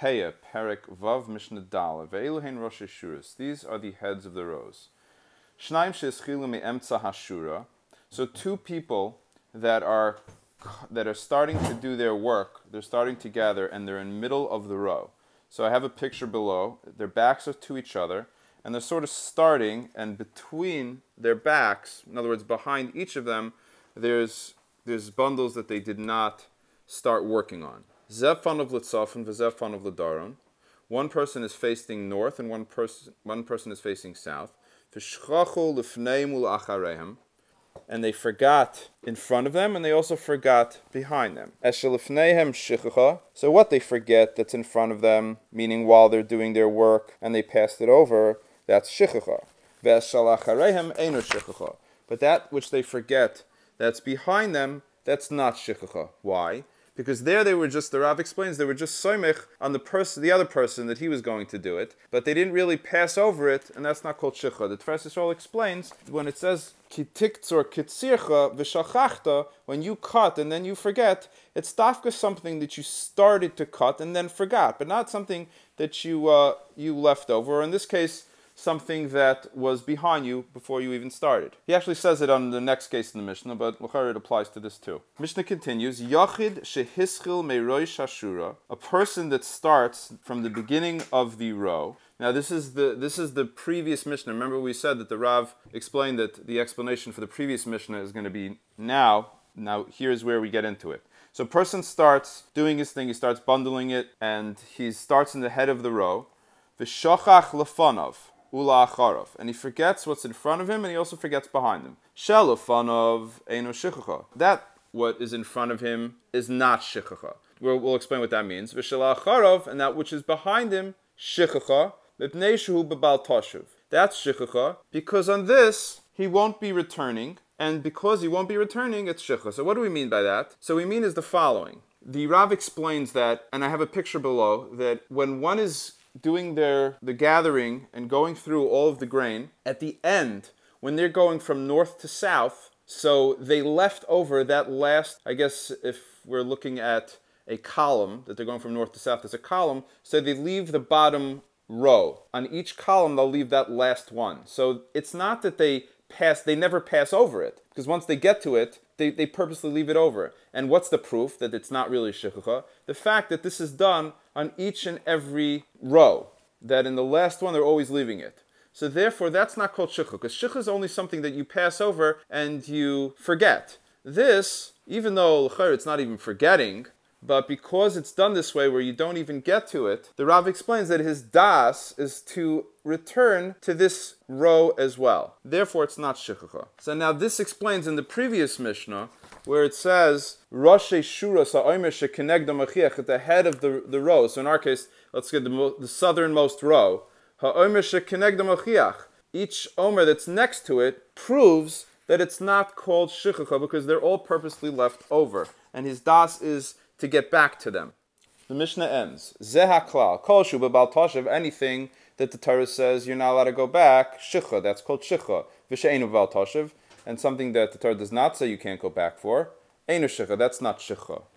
Peah, Perek Vav Mishnah Dal, Ve'elu hein Rosh Shuras. These are the heads of the rows. Shnaim she'eschilu me'emtza hashura. So two people that are starting to do their work, they're starting to gather, and they're in the middle of the row. So I have a picture below. Their backs are to each other, and they're sort of starting, and between their backs, in other words, behind each of them, there's bundles that they did not start working on. Zev fanav l'tzafon v'zev fanav l'daron. One person is facing north, and one person is facing south. V'shchachu l'fneim u'acharehem. And they forgot in front of them, and they also forgot behind them. So what they forget that's in front of them, meaning while they're doing their work, and they passed it over, that's shichacha. But that which they forget that's behind them, that's not shichacha. Why? Because there they were just, the Rav explains, they were just soymech on the other person that he was going to do it, but they didn't really pass over it, and that's not called shicha. The Tefes Yisrael explains, when it says, ki tiktzor kitzircha v'shachachta, when you cut and then you forget, it's dafka something that you started to cut and then forgot, but not something that you left over, or in this case, something that was behind you before you even started. He actually says it on the next case in the Mishnah, but l'chara it applies to this too. Mishnah continues, Yachid shehischil meirosh hashura, a person that starts from the beginning of the row. Now this is the previous Mishnah. Remember we said that the Rav explained that the explanation for the previous Mishnah is going to be now. Now here's where we get into it. So a person starts doing his thing, he starts bundling it, and he starts in the head of the row. V'shachach lefanov. And he forgets what's in front of him, and he also forgets behind him. Shelofanov eino shichacha. That what is in front of him is not shichacha. We'll explain what that means. V'shelacharov, and that which is behind him, shichacha. Mipnei shehu bebal toshuv. That's shichacha, because on this he won't be returning, and because he won't be returning, it's shichacha. So what do we mean by that? So we mean is the following. The Rav explains that, and I have a picture below, that when one is doing the gathering and going through all of the grain, at the end, when they're going from north to south, so they left over that last, I guess if we're looking at a column, that they're going from north to south, there's a column, so they leave the bottom row. On each column, they'll leave that last one. So it's not that they never pass over it, because once they get to it, they purposely leave it over. And what's the proof that it's not really shichacha? The fact that this is done on each and every row, that in the last one they're always leaving it. So therefore that's not called shicha, because shicha is only something that you pass over and you forget. This, even though it's not even forgetting, but because it's done this way where you don't even get to it, the Rav explains that his das is to return to this row as well. Therefore it's not shichacha. So now this explains in the previous Mishnah, where it says, Rosh Shura Sa'omer Shekenegda Machiach, at the head of the row. So in our case, let's get the southernmost row. Ha'omer Shekenegda Machiach. Each omer that's next to it proves that it's not called shichacha because they're all purposely left over. And his das is to get back to them. The Mishnah ends. Zeh haklal, kol shu bebal toshev, anything that the Torah says you're not allowed to go back, shicha, that's called shicha. V'she'enu bebal toshev, and something that the Torah does not say you can't go back for, einu shicha, that's not shicha.